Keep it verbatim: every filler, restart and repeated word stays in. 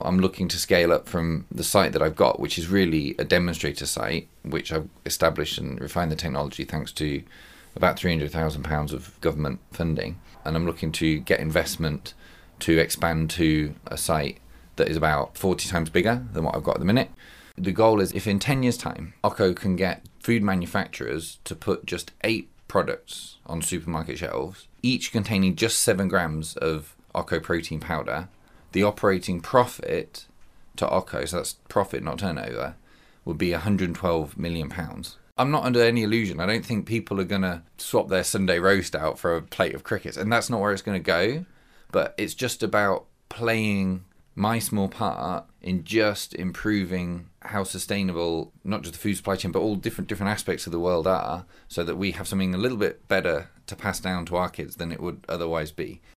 I'm looking to scale up from the site that I've got, which is really a demonstrator site, which I've established and refined the technology thanks to about three hundred thousand pounds of government funding. And I'm looking to get investment to expand to a site that is about forty times bigger than what I've got at the minute. The goal is if in ten years' time, Occo can get food manufacturers to put just eight products on supermarket shelves, each containing just seven grams of Occo protein powder, the operating profit to Occo, so that's profit, not turnover, would be one hundred twelve million pounds. I'm not under any illusion. I don't think people are going to swap their Sunday roast out for a plate of crickets, and that's not where it's going to go. But it's just about playing my small part in just improving how sustainable not just the food supply chain but all different different aspects of the world are, so that we have something a little bit better to pass down to our kids than it would otherwise be.